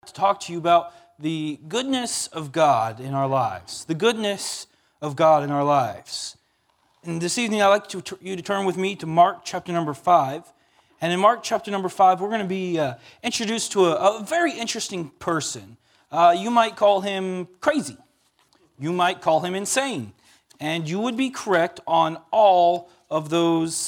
to talk to you about the goodness of God in our lives. The goodness of God in our lives. And this evening, I'd like you to turn with me to Mark chapter number 5. And in Mark chapter number 5, we're going to be introduced to a very interesting person. You might call him crazy. You might call him insane. And you would be correct on all of those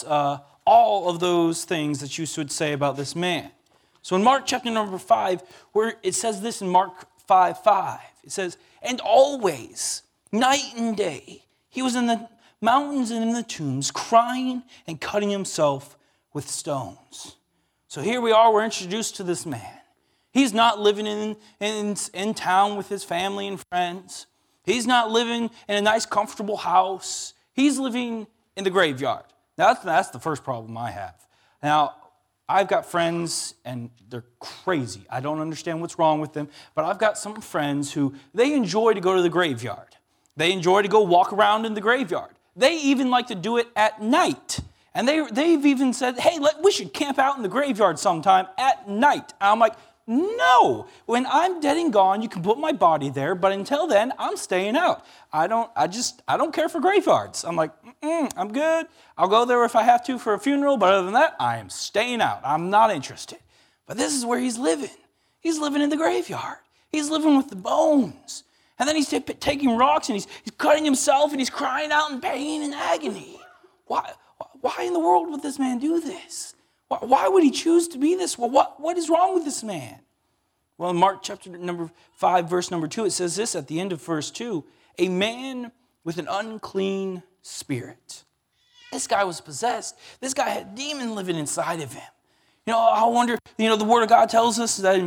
things that you should say about this man. So in Mark chapter number 5, where it says this in Mark 5:5, it says, "And always, night and day, he was in the mountains and in the tombs, crying and cutting himself with stones." So here we are, we're introduced to this man. He's not living in town with his family and friends. He's not living in a nice, comfortable house. He's living in the graveyard. Now, that's the first problem I have. Now, I've got friends, and they're crazy. I don't understand what's wrong with them, but I've got some friends who, they enjoy to go to the graveyard. They enjoy to go walk around in the graveyard. They even like to do it at night. And they've even said, hey, we should camp out in the graveyard sometime at night. And I'm like, no. When I'm dead and gone, you can put my body there, but until then, I'm staying out. I don't care for graveyards. I'm like, I'm good. I'll go there if I have to for a funeral, but other than that, I am staying out. I'm not interested. But this is where he's living. He's living in the graveyard. He's living with the bones. And then he's taking rocks and he's cutting himself and he's crying out in pain and agony. Why in the world would this man do this? Why would he choose to be this? Well, what is wrong with this man? Well, in Mark chapter number 5, verse number 2, it says this at the end of verse 2, "A man with an unclean spirit." This guy was possessed. This guy had a demon living inside of him. I wonder, the Word of God tells us that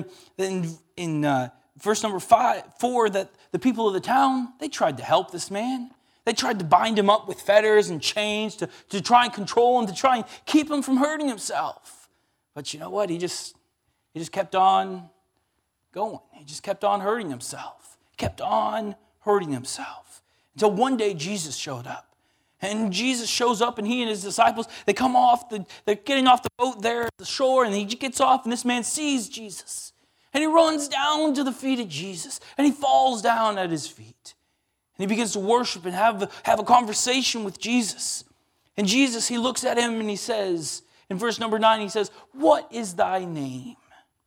in verse number 4, that the people of the town, they tried to help this man. They tried to bind him up with fetters and chains to try and control him, to try and keep him from hurting himself. But you know what? He just kept on going. He just kept on hurting himself. He kept on hurting himself. Until one day Jesus showed up. And Jesus shows up and he and his disciples, they're getting off the boat there at the shore, and he gets off and this man sees Jesus. And he runs down to the feet of Jesus and he falls down at his feet. And he begins to worship and have a conversation with Jesus. And Jesus, he looks at him and he says, in verse number 9, he says, "What is thy name?"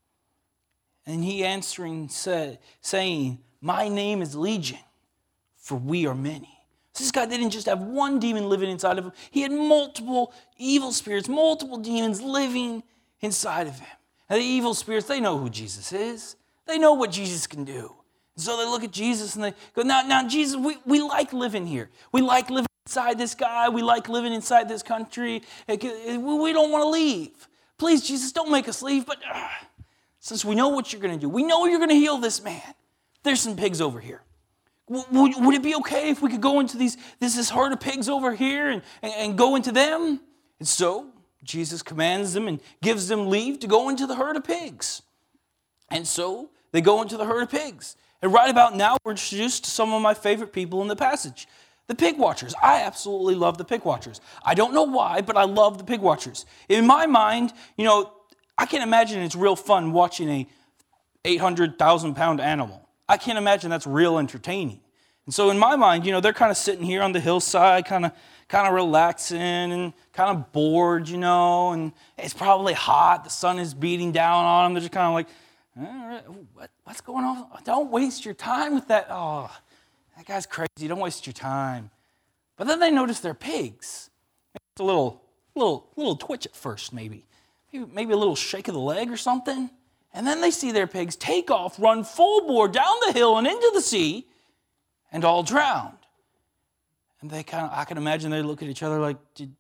And he answering saying, "My name is Legion, for we are many." So this guy didn't just have one demon living inside of him. He had multiple evil spirits, multiple demons living inside of him. And the evil spirits, they know who Jesus is. They know what Jesus can do. So they look at Jesus and they go, now Jesus, we like living here. We like living inside this guy. We like living inside this country. We don't want to leave. Please, Jesus, don't make us leave. But since we know what you're going to do, we know you're going to heal this man. There's some pigs over here. Would it be okay if we could go into this herd of pigs over here and go into them? And so Jesus commands them and gives them leave to go into the herd of pigs. And so they go into the herd of pigs. And right about now, we're introduced to some of my favorite people in the passage, the pig watchers. I absolutely love the pig watchers. I don't know why, but I love the pig watchers. In my mind, I can't imagine it's real fun watching a 800,000-pound animal. I can't imagine that's real entertaining. And so in my mind, they're kind of sitting here on the hillside, kind of relaxing and kind of bored, and it's probably hot. The sun is beating down on them. They're just kind of like, what's going on? Don't waste your time with that. Oh, that guy's crazy. Don't waste your time. But then they notice they're pigs. It's a little twitch at first, maybe a little shake of the leg or something. And then they see their pigs take off, run full bore down the hill and into the sea, and all drowned. And I can imagine they look at each other like, did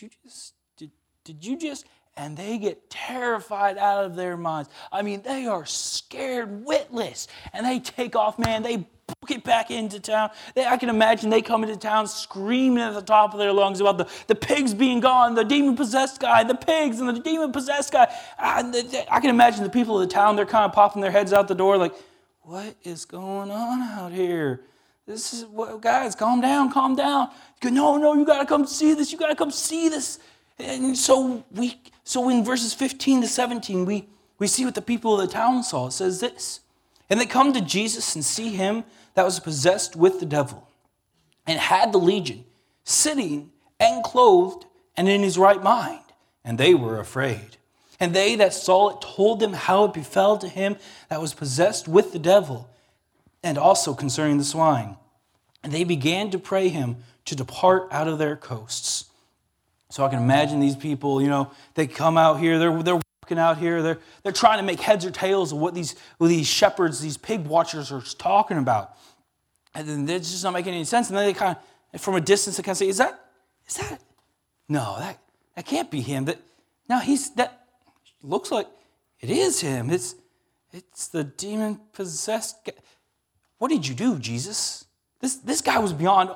you just? And they get terrified out of their minds. I mean, they are scared witless. And they take off, man. They book it back into town. I can imagine they come into town screaming at the top of their lungs about the pigs being gone, the demon-possessed guy, the pigs and the demon-possessed guy. I can imagine the people of the town, they're kind of popping their heads out the door like, what is going on out here? Guys, calm down. No, you got to come see this. You got to come see this. And so in verses 15 to 17, we see what the people of the town saw. It says this, And they come to Jesus and see him that was possessed with the devil and had the legion, sitting and clothed and in his right mind. And they were afraid. And they that saw it told them how it befell to him that was possessed with the devil, and also concerning the swine. And they began to pray him to depart out of their coasts. So I can imagine these people, they come out here, they're walking out here, they're trying to make heads or tails of what these shepherds, these pig watchers are talking about. And then they're just not making any sense. And then they kind of, from a distance, they kind of say, is that, no, that can't be him. That looks like it is him. It's the demon-possessed guy. What did you do, Jesus? This guy was beyond.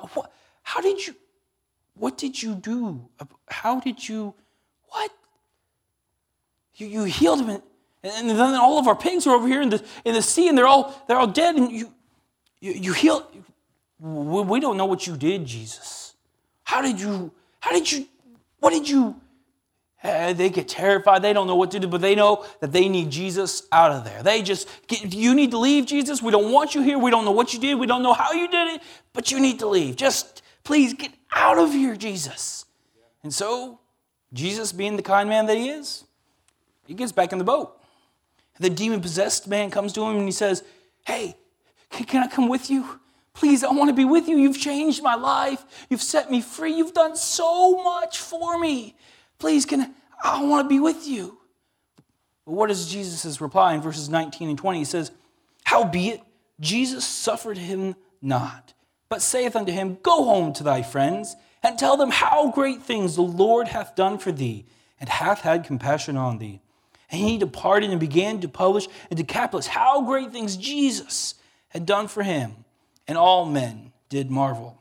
What did you do? How did you, what? You healed him, and then all of our pigs are over here in the sea, and they're all dead, and you healed. We don't know what you did, Jesus. What did you? They get terrified. They don't know what to do, but they know that they need Jesus out of there. You need to leave, Jesus. We don't want you here. We don't know what you did. We don't know how you did it, but you need to leave. Just please get out of here, Jesus. And so, Jesus, being the kind man that he is, he gets back in the boat. The demon-possessed man comes to him and he says, hey, can I come with you? Please, I want to be with you. You've changed my life. You've set me free. You've done so much for me. Please, I want to be with you. But what is Jesus' reply in verses 19 and 20? He says, howbeit, Jesus suffered him not, but saith unto him, go home to thy friends, and tell them how great things the Lord hath done for thee, and hath had compassion on thee. And he departed and began to publish in Decapolis how great things Jesus had done for him. And all men did marvel.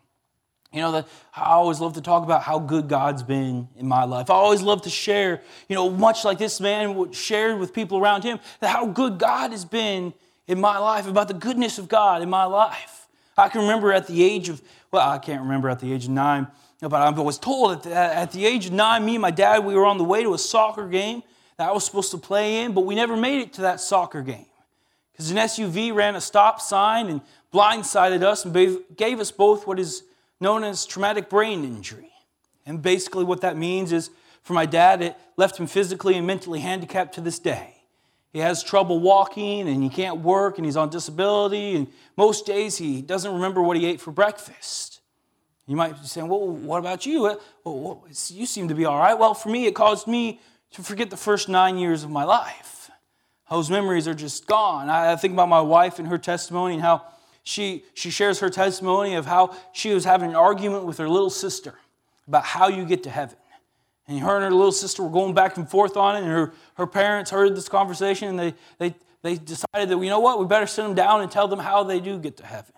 I always love to talk about how good God's been in my life. I always love to share, much like this man shared with people around him, that how good God has been in my life, about the goodness of God in my life. I can remember at the age of, I can't remember at the age of 9, but I was told at the age of 9, me and my dad, we were on the way to a soccer game that I was supposed to play in, but we never made it to that soccer game because an SUV ran a stop sign and blindsided us and gave us both what is known as traumatic brain injury. And basically what that means is, for my dad, it left him physically and mentally handicapped to this day. He has trouble walking and he can't work and he's on disability, and most days he doesn't remember what he ate for breakfast. You might be saying, well, what about you? Well, you seem to be all right. Well, for me, it caused me to forget the first 9 years of my life. Those memories are just gone. I think about my wife and her testimony and how she shares her testimony of how she was having an argument with her little sister about how you get to heaven. And her and her little sister were going back and forth on it, and her parents heard this conversation, and they decided that, you know what, we better sit them down and tell them how they do get to heaven.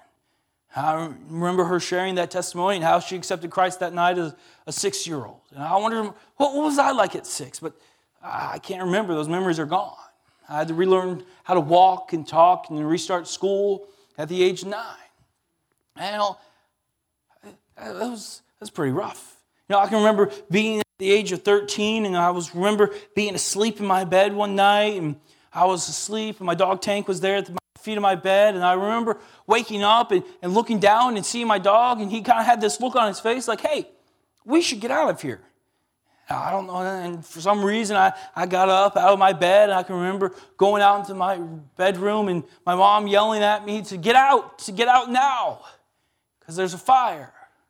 I remember her sharing that testimony and how she accepted Christ that night as a 6-year-old. And I wonder, what was I like at 6? But I can't remember. Those memories are gone. I had to relearn how to walk and talk and restart school at the age of 9. And that was pretty rough. I can remember being at the age of 13, and I remember being asleep in my bed one night, and I was asleep, and my dog Tank was there at the feet of my bed, and I remember waking up and looking down and seeing my dog, and he kind of had this look on his face like, hey, we should get out of here. I don't know, and for some reason I got up out of my bed, and I can remember going out into my bedroom and my mom yelling at me to get out now, because there's a fire.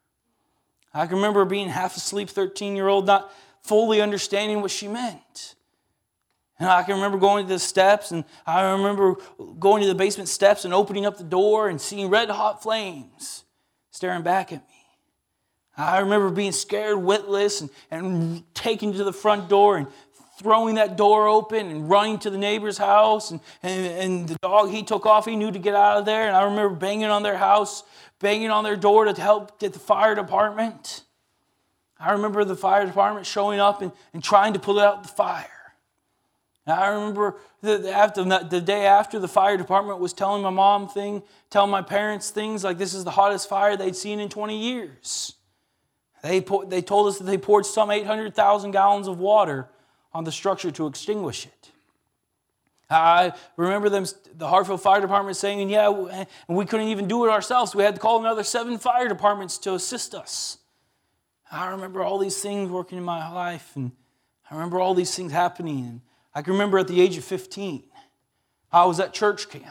I can remember being half asleep, 13-year-old, not fully understanding what she meant. And I can remember going to the steps, and I remember going to the basement steps and opening up the door and seeing red hot flames staring back at me. I remember being scared witless and taking to the front door and throwing that door open and running to the neighbor's house. And the dog, he took off. He knew to get out of there. And I remember banging on their house, banging on their door to help get the fire department. I remember the fire department showing up and trying to put out the fire. And I remember the day after, the fire department was telling my parents things like this is the hottest fire they'd seen in 20 years. They told us that they poured some 800,000 gallons of water on the structure to extinguish it. I remember the Hartfield Fire Department saying, yeah, and we couldn't even do it ourselves. We had to call another 7 fire departments to assist us. I remember all these things working in my life, and I remember all these things happening. And I can remember at the age of 15, I was at church camp.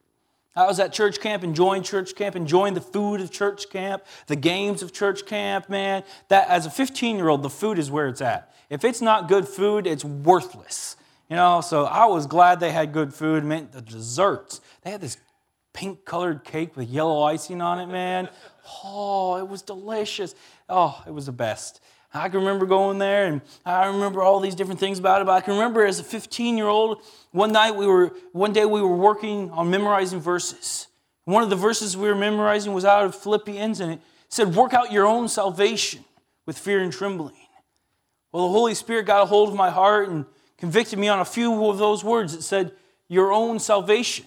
I was at church camp, enjoying the food of church camp, the games of church camp, man. That as a 15-year-old, the food is where it's at. If it's not good food, it's worthless. So I was glad they had good food. It meant the desserts. They had this pink-colored cake with yellow icing on it, man. Oh, it was delicious. Oh, it was the best. I can remember going there, and I remember all these different things about it. But I can remember as a 15-year-old, one day we were working on memorizing verses. One of the verses we were memorizing was out of Philippians, and it said, "Work out your own salvation with fear and trembling." Well, the Holy Spirit got a hold of my heart and convicted me on a few of those words. It said, "Your own salvation."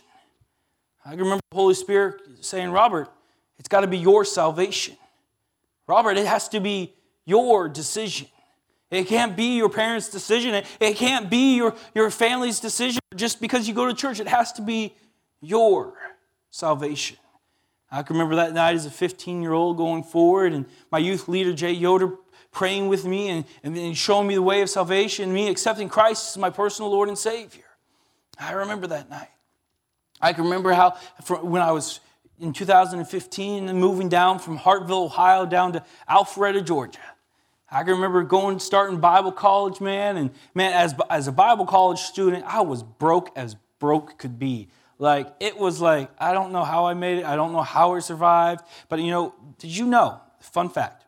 I can remember the Holy Spirit saying, "Robert, it's got to be your salvation. Robert, it has to be your decision. It can't be your parents' decision. It can't be your family's decision just because you go to church. It has to be your salvation." I can remember that night as a 15-year-old going forward, and my youth leader, Jay Yoder, praying with me and showing me the way of salvation, me accepting Christ as my personal Lord and Savior. I remember that night. I can remember how when I was in 2015 and moving down from Hartville, Ohio, down to Alpharetta, Georgia. I can remember starting Bible college, man. And man, as a Bible college student, I was broke as broke could be. It was like, I don't know how I made it. I don't know how I survived. But did you know, fun fact,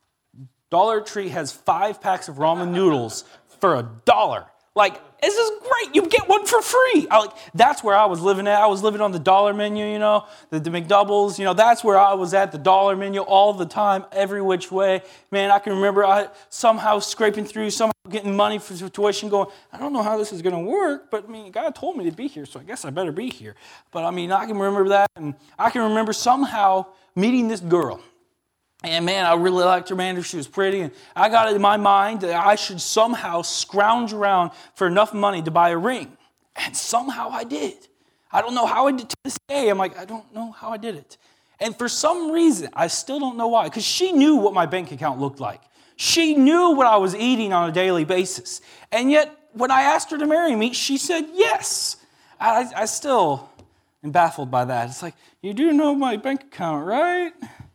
Dollar Tree has 5 packs of ramen noodles for $1. This is great. You get one for free. That's where I was living at. I was living on the dollar menu, the McDoubles. That's where I was at, the dollar menu all the time, every which way. Man, I can remember I somehow scraping through, somehow getting money for tuition going, I don't know how this is going to work, but God told me to be here, so I guess I better be here. But I can remember that. And I can remember somehow meeting this girl. And man, I really liked her, man. She was pretty. And I got it in my mind that I should somehow scrounge around for enough money to buy a ring. And somehow I did. I don't know how I did to this day. I'm like, I don't know how I did it. And for some reason, I still don't know why. Because she knew what my bank account looked like. She knew what I was eating on a daily basis. And yet, when I asked her to marry me, she said yes. I still am baffled by that. It's like, you do know my bank account, right?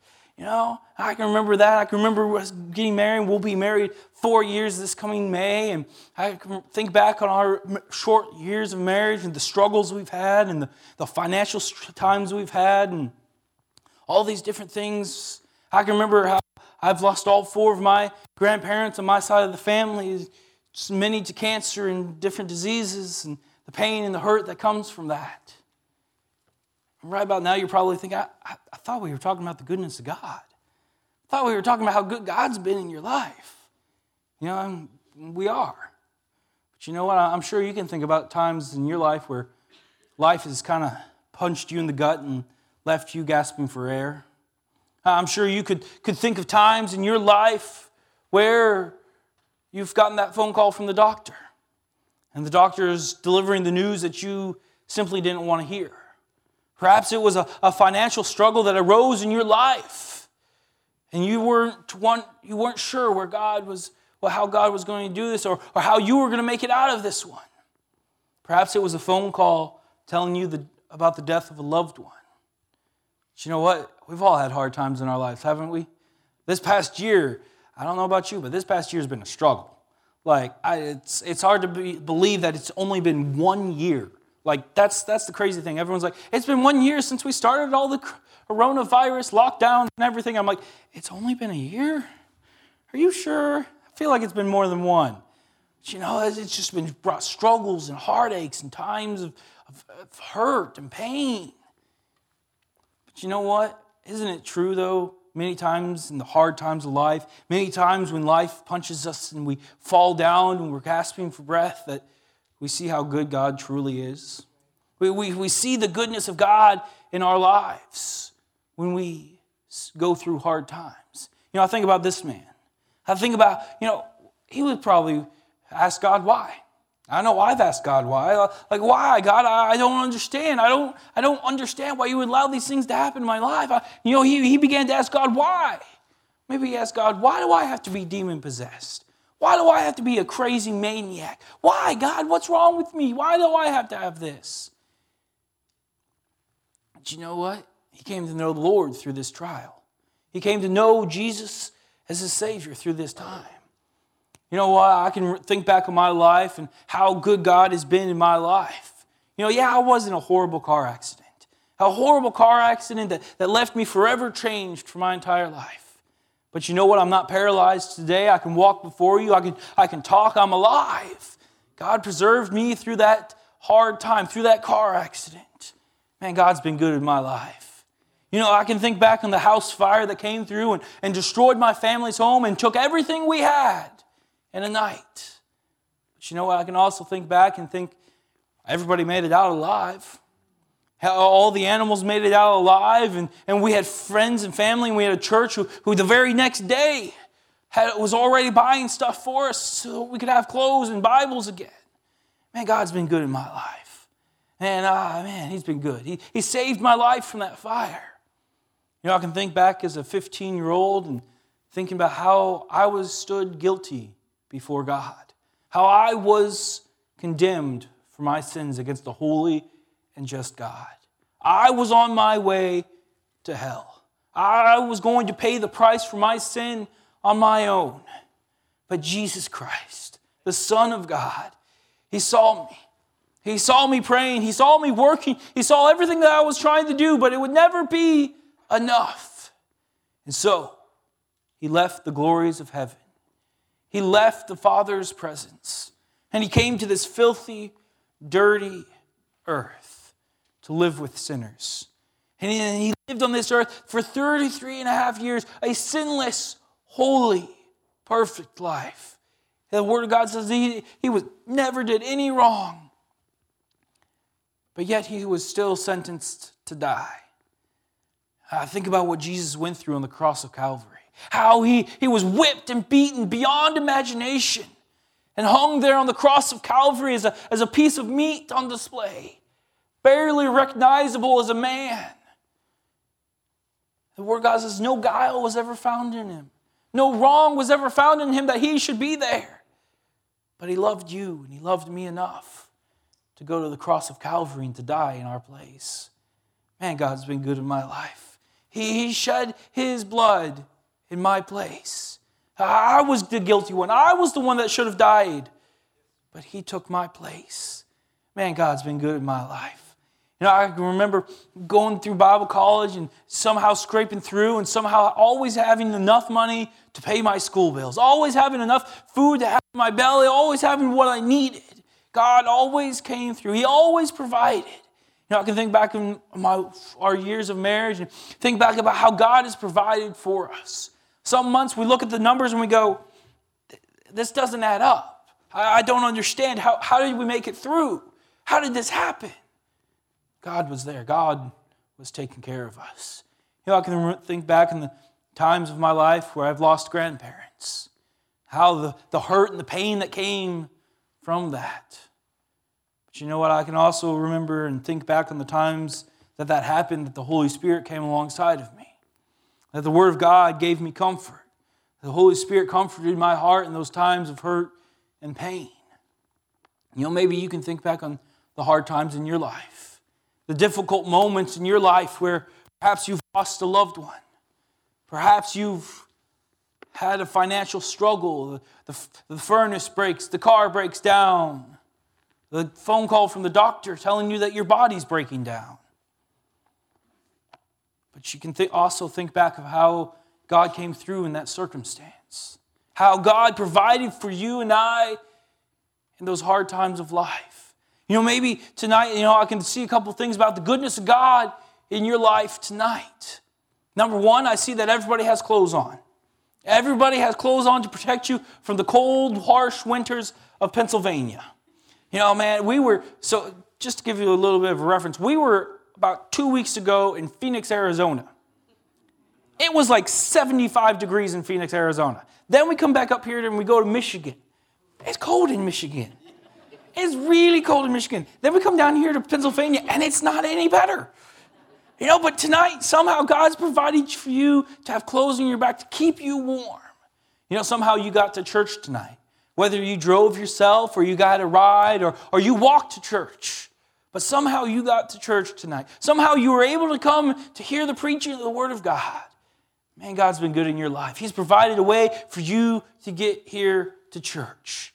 I can remember that. I can remember us getting married. We'll be married 4 years this coming May. And I can think back on our short years of marriage and the struggles we've had and the financial times we've had and all these different things. I can remember how I've lost all 4 of my grandparents on my side of the family, many to cancer and different diseases and the pain and the hurt that comes from that. And right about now, you're probably thinking, I thought we were talking about the goodness of God. I thought we were talking about how good God's been in your life. We are. But you know what? I'm sure you can think about times in your life where life has kind of punched you in the gut and left you gasping for air. I'm sure you could think of times in your life where you've gotten that phone call from the doctor, and the doctor is delivering the news that you simply didn't want to hear. Perhaps it was a financial struggle that arose in your life, and you weren't sure where God was, how God was going to do this, or how you were going to make it out of this one. Perhaps it was a phone call telling you about the death of a loved one. But you know what? We've all had hard times in our lives, haven't we? This past year, I don't know about you, but this past year has been a struggle. It's hard to believe that it's only been 1 year. That's the crazy thing. Everyone's like, it's been 1 year since we started all the coronavirus lockdowns and everything. I'm like, it's only been a year? Are you sure? I feel like it's been more than one. But it's just been brought struggles and heartaches and times of hurt and pain. But you know what? Isn't it true, though, many times in the hard times of life, many times when life punches us and we fall down and we're gasping for breath, that we see how good God truly is. We see the goodness of God in our lives when we go through hard times. I think about this man. I think about, he would probably ask God why. I know I've asked God why. Like, why, God? I don't understand. I don't understand why you would allow these things to happen in my life. He began to ask God why. Maybe he asked God, why do I have to be demon-possessed? Why do I have to be a crazy maniac? Why, God? What's wrong with me? Why do I have to have this? But you know what? He came to know the Lord through this trial. He came to know Jesus as his Savior through this time. You know what? I can think back on my life and how good God has been in my life. I was in a horrible car accident. A horrible car accident that left me forever changed for my entire life. But you know what? I'm not paralyzed today. I can walk before you. I can talk. I'm alive. God preserved me through that hard time, through that car accident. Man, God's been good in my life. I can think back on the house fire that came through and destroyed my family's home and took everything we had in a night. But you know what? I can also think back and think everybody made it out alive. All the animals made it out alive, and we had friends and family, and we had a church who the very next day was already buying stuff for us so we could have clothes and Bibles again. Man, God's been good in my life. And He's been good. He saved my life from that fire. I can think back as a 15-year-old and thinking about how I was stood guilty before God, how I was condemned for my sins against the holy and just God. I was on my way to hell. I was going to pay the price for my sin on my own. But Jesus Christ, the Son of God, He saw me. He saw me praying. He saw me working. He saw everything that I was trying to do, but it would never be enough. And so, He left the glories of heaven. He left the Father's presence. And He came to this filthy, dirty earth to live with sinners. And He lived on this earth for 33 and a half years, a sinless, holy, perfect life. The Word of God says he never did any wrong. But yet He was still sentenced to die. Think about what Jesus went through on the cross of Calvary. How he was whipped and beaten beyond imagination and hung there on the cross of Calvary as a piece of meat on display, barely recognizable as a man. The Word of God says no guile was ever found in Him. No wrong was ever found in Him that He should be there. But He loved you and He loved me enough to go to the cross of Calvary and to die in our place. Man, God's been good in my life. He shed His blood in my place. I was the guilty one. I was the one that should have died. But He took my place. Man, God's been good in my life. I can remember going through Bible college and somehow scraping through and somehow always having enough money to pay my school bills. Always having enough food to have in my belly. Always having what I needed. God always came through. He always provided. I can think back in our years of marriage and think back about how God has provided for us. Some months we look at the numbers and we go, this doesn't add up. I don't understand. How did we make it through? How did this happen? God was there. God was taking care of us. I can think back in the times of my life where I've lost grandparents. How the hurt and the pain that came from that. But you know what? I can also remember and think back on the times that happened, that the Holy Spirit came alongside of me. That the Word of God gave me comfort. The Holy Spirit comforted my heart in those times of hurt and pain. Maybe you can think back on the hard times in your life. The difficult moments in your life where perhaps you've lost a loved one. Perhaps you've had a financial struggle. The furnace breaks. The car breaks down. The phone call from the doctor telling you that your body's breaking down. But you can also think back of how God came through in that circumstance. How God provided for you and I in those hard times of life. Maybe tonight, I can see a couple things about the goodness of God in your life tonight. Number one, I see that everybody has clothes on. Everybody has clothes on to protect you from the cold, harsh winters of Pennsylvania. Just to give you a little bit of a reference, we were about 2 weeks ago in Phoenix, Arizona. It was like 75 degrees in Phoenix, Arizona. Then we come back up here and we go to Michigan. It's cold in Michigan. It's really cold in Michigan. Then we come down here to Pennsylvania, and it's not any better. But tonight, somehow God's provided for you to have clothes on your back to keep you warm. Somehow you got to church tonight. Whether you drove yourself or you got a ride or you walked to church. But somehow you got to church tonight. Somehow you were able to come to hear the preaching of the Word of God. Man, God's been good in your life. He's provided a way for you to get here to church.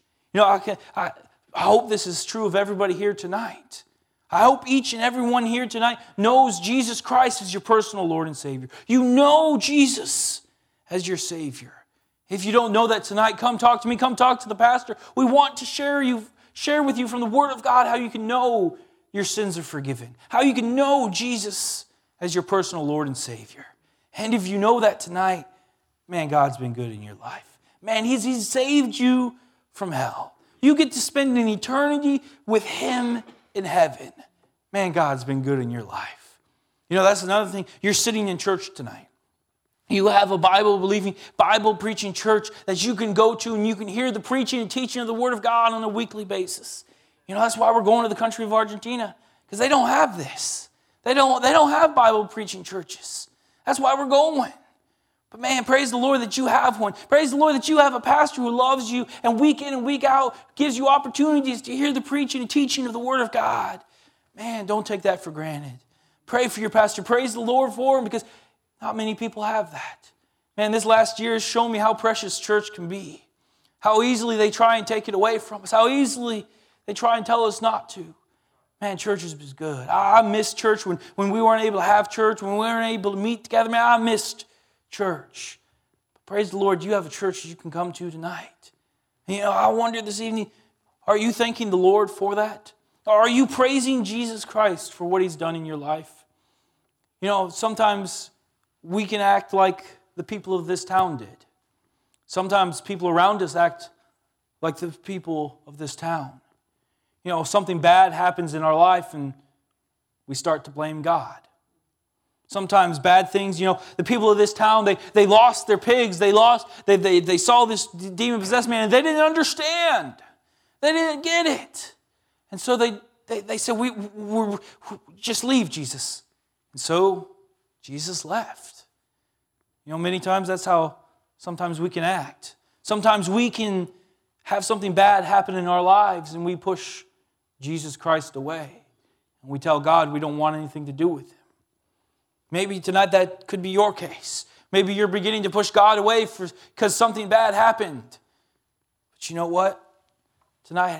I hope this is true of everybody here tonight. I hope each and every one here tonight knows Jesus Christ as your personal Lord and Savior. You know Jesus as your Savior. If you don't know that tonight, come talk to me. Come talk to the pastor. We want to share with you from the Word of God how you can know your sins are forgiven. How you can know Jesus as your personal Lord and Savior. And if you know that tonight, man, God's been good in your life. Man, He's saved you from hell. You get to spend an eternity with Him in heaven. Man, God's been good in your life. That's another thing. You're sitting in church tonight. You have a Bible-believing, Bible-preaching church that you can go to and you can hear the preaching and teaching of the Word of God on a weekly basis. That's why we're going to the country of Argentina, because they don't have this. They don't have Bible-preaching churches. That's why we're going. But man, praise the Lord that you have one. Praise the Lord that you have a pastor who loves you and week in and week out gives you opportunities to hear the preaching and teaching of the Word of God. Man, don't take that for granted. Pray for your pastor. Praise the Lord for him, because not many people have that. Man, this last year has shown me how precious church can be. How easily they try and take it away from us. How easily they try and tell us not to. Man, church is good. I miss church when we weren't able to have church, when we weren't able to meet together. Man, I missed church. But praise the Lord, you have a church that you can come to tonight. And, I wonder this evening, are you thanking the Lord for that? Or are you praising Jesus Christ for what He's done in your life? Sometimes we can act like the people of this town did. Sometimes people around us act like the people of this town. Something bad happens in our life and we start to blame God. Sometimes bad things, the people of this town, they lost their pigs, they saw this demon-possessed man and they didn't understand. They didn't get it. And so they said, we just leave, Jesus. And so Jesus left. Many times that's how sometimes we can act. Sometimes we can have something bad happen in our lives and we push Jesus Christ away. And we tell God we don't want anything to do with Him. Maybe tonight that could be your case. Maybe you're beginning to push God away because something bad happened. But you know what? Tonight,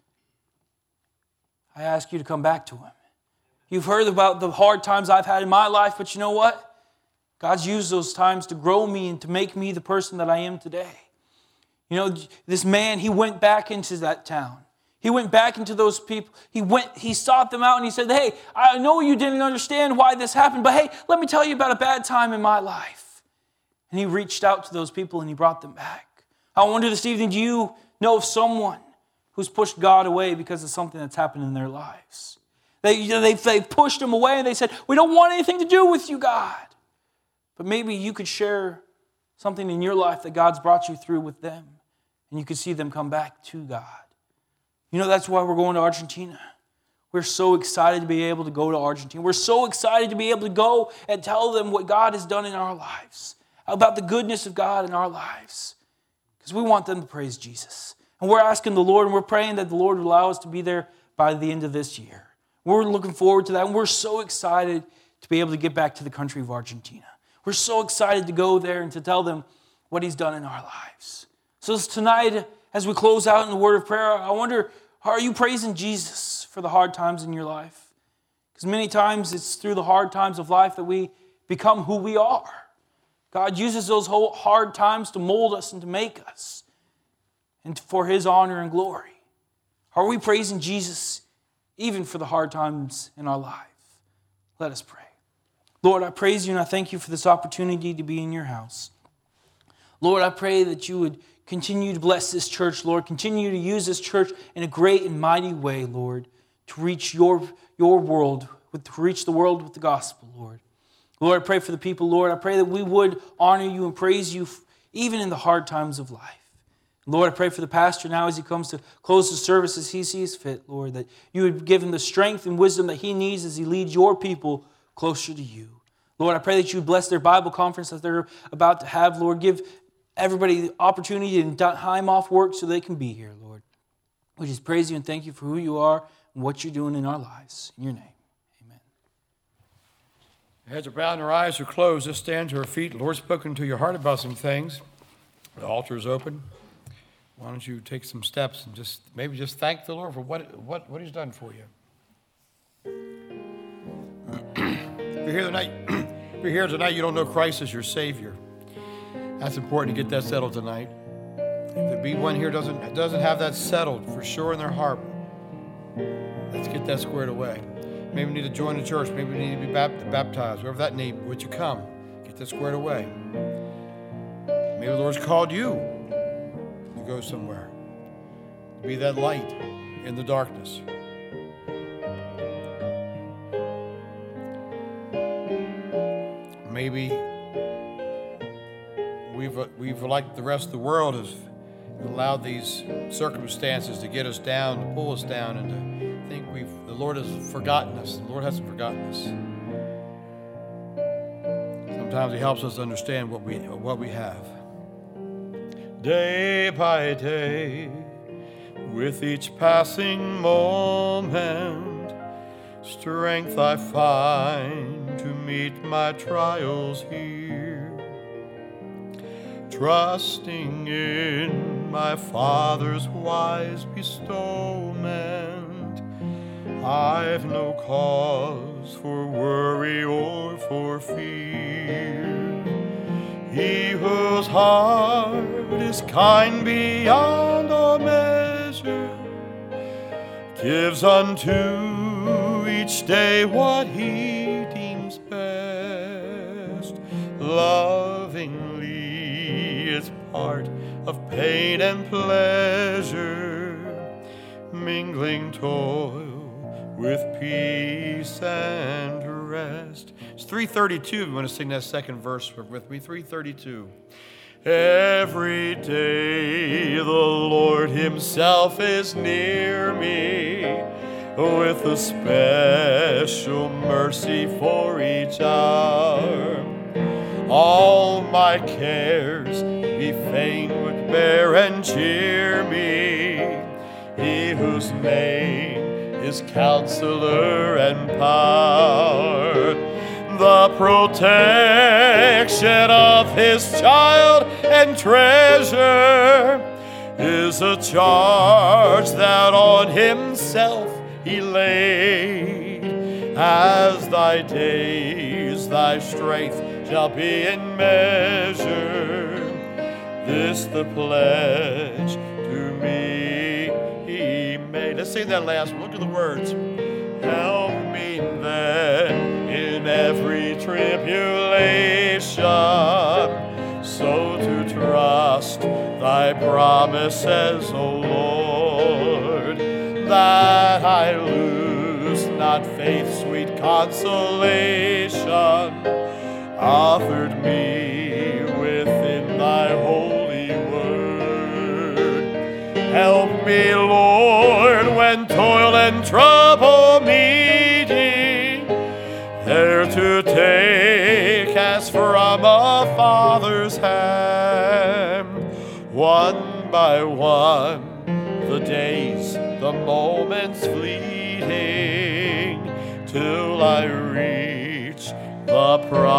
I ask you to come back to Him. You've heard about the hard times I've had in my life, but you know what? God's used those times to grow me and to make me the person that I am today. This man, he went back into that town. He went back into those people. He sought them out and he said, hey, I know you didn't understand why this happened, but hey, let me tell you about a bad time in my life. And he reached out to those people and he brought them back. I wonder this evening, do you know of someone who's pushed God away because of something that's happened in their lives? They pushed Him away and they said, we don't want anything to do with you, God. But maybe you could share something in your life that God's brought you through with them and you could see them come back to God. That's why we're going to Argentina. We're so excited to be able to go to Argentina. We're so excited to be able to go and tell them what God has done in our lives, about the goodness of God in our lives, because we want them to praise Jesus. And we're asking the Lord and we're praying that the Lord would allow us to be there by the end of this year. We're looking forward to that, and we're so excited to be able to get back to the country of Argentina. We're so excited to go there and to tell them what He's done in our lives. So tonight, as we close out in the word of prayer, I wonder, are you praising Jesus for the hard times in your life? Because many times it's through the hard times of life that we become who we are. God uses those hard times to mold us and to make us, and for His honor and glory. Are we praising Jesus even for the hard times in our life? Let us pray. Lord, I praise You and I thank You for this opportunity to be in Your house. Lord, I pray that You would continue to bless this church, Lord. Continue to use this church in a great and mighty way, Lord, to reach Your world, to reach the world with the gospel, Lord. Lord, I pray for the people, Lord. I pray that we would honor You and praise You even in the hard times of life. Lord, I pray for the pastor now as he comes to close the service as he sees fit, Lord, that you would give him the strength and wisdom that he needs as he leads your people closer to you. Lord, I pray that you would bless their Bible conference that they're about to have. Lord, give everybody the opportunity and time off work so they can be here, Lord. We just praise you and thank you for who you are and what you're doing in our lives. In your name, amen. Heads are bowed and our eyes are closed. Just stand to our feet. The Lord's spoken to your heart about some things. The altar is open. Why don't you take some steps and maybe thank the Lord for what He's done for you. If you're here tonight, you don't know Christ as your Savior. That's important to get that settled tonight. If there be one here doesn't have that settled for sure in their heart, let's get that squared away. Maybe you need to join the church. Maybe you need to be baptized. Whatever that need, would you come? Get that squared away. Maybe the Lord's called you to go somewhere. Be that light in the darkness. Maybe we've like the rest of the world has allowed these circumstances to get us down, to pull us down, and to think the Lord has forgotten us. The Lord hasn't forgotten us. Sometimes He helps us understand what we have. Day by day, with each passing moment, strength I find to meet my trials here. Trusting in my Father's wise bestowment, I've no cause for worry or for fear. He whose heart is kind beyond all measure gives unto each day what He deems best. Lovingly is part of pain and pleasure, mingling toil with peace and rest. It's 3:32. You want to sing that second verse with me? 3:32. Every day the Lord Himself is near me, with a special mercy for each hour. All my cares He fain would bear and cheer me, He whose name is Counselor and Power. The protection of His child and treasure is a charge that on Himself He laid. As thy days, thy strength shall be in measure. This the pledge to me He made. Let's sing that last one. Look at the words. Help me then in every tribulation, so to trust thy promises, O Lord, that I lose not faith's sweet consolation, offered me within thy holy word. Help me, Lord, when toil and trouble meeting, there to take as from a father's hand, one by one, the days, the moments fleeting, till I reach the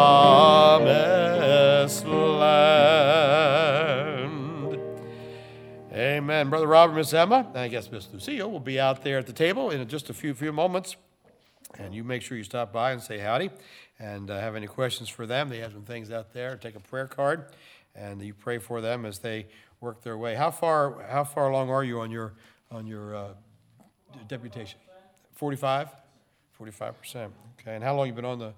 promised land. Amen. Brother Robert, Miss Emma, and I guess Miss Lucia will be out there at the table in just a few moments. And you make sure you stop by and say howdy, and have any questions for them. They have some things out there. Take a prayer card, and you pray for them as they work their way. How far along are you on your deputation? 45%. Okay. And how long have you been on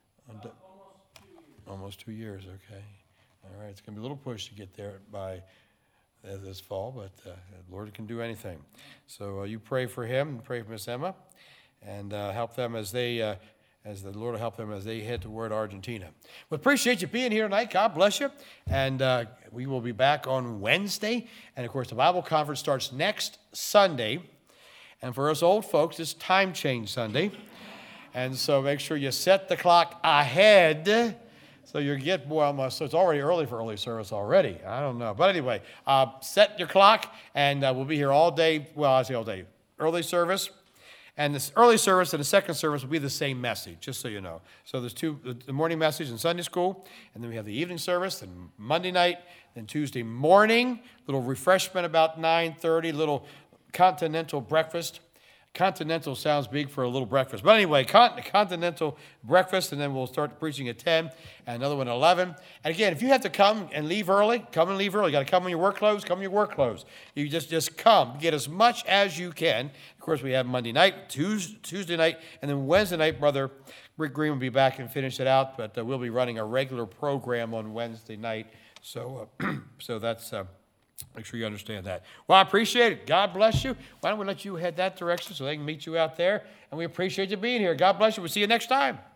almost 2 years. Okay. All right. It's going to be a little push to get there by this fall, but the Lord can do anything. So you pray for him and pray for Miss Emma, and help them as they as the Lord will help them as they head toward Argentina. We appreciate you being here tonight. God bless you. And we will be back on Wednesday. And, of course, the Bible conference starts next Sunday. And for us old folks, it's Time Change Sunday. And so make sure you set the clock ahead. So you get, so it's already early for early service already. I don't know. But anyway, set your clock, and we'll be here all day. Well, I say all day. Early service. And this early service and the second service will be the same message, just so you know. So there's the morning message in Sunday school, and then we have the evening service, then Monday night, then Tuesday morning, little refreshment about 9:30, little continental breakfast. Continental sounds big for a little breakfast. But anyway, continental breakfast, and then we'll start preaching at 10, and another one at 11. And again, if you have to come and leave early, come and leave early. You got to come in your work clothes, come in your work clothes. You just come. Get as much as you can. Of course, we have Monday night, Tuesday night, and then Wednesday night, Brother Rick Green will be back and finish it out, but we'll be running a regular program on Wednesday night. So, so that's... Make sure you understand that. Well, I appreciate it. God bless you. Why don't we let you head that direction so they can meet you out there? And we appreciate you being here. God bless you. We'll see you next time.